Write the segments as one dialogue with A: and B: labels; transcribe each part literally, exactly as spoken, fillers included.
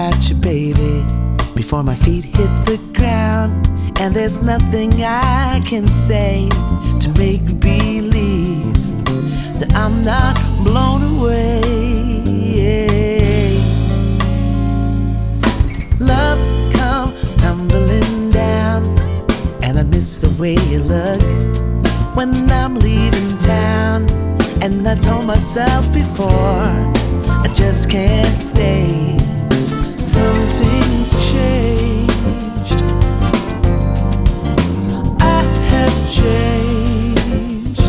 A: about you, baby, before my feet hit the ground. And there's nothing I can say to make believe that I'm not blown away. Love come tumbling down, and I miss the way you look when I'm leaving town. And I told myself before, I just can't stay. Some things changed. I have changed,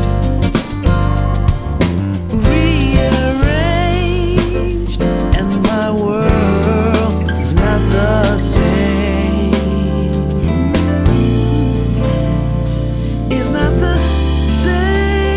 A: rearranged, and my world is not the same. It's not the same.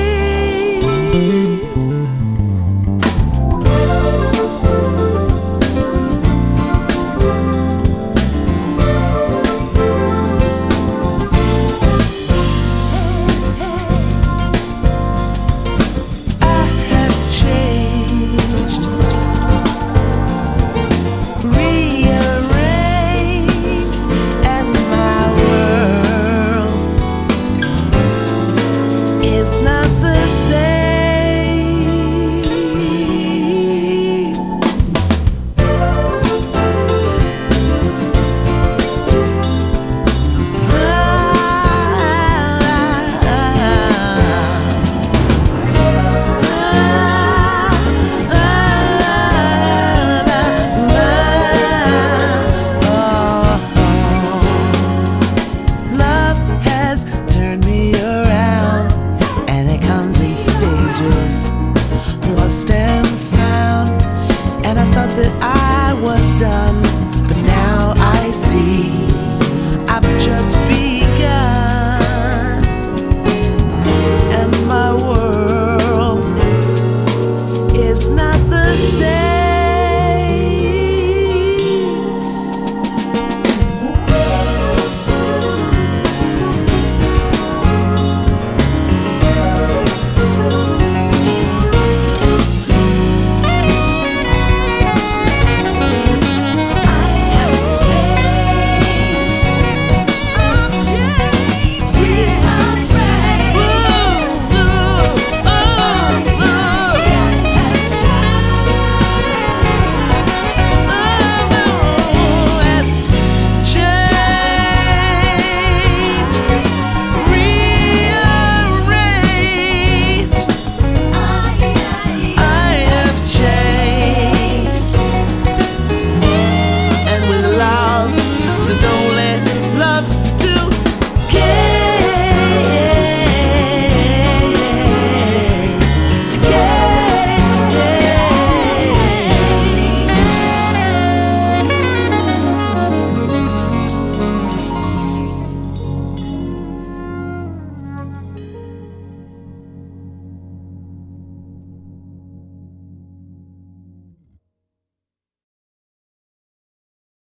A: Lost and found, and I thought that I was done, but now I see I've just begun.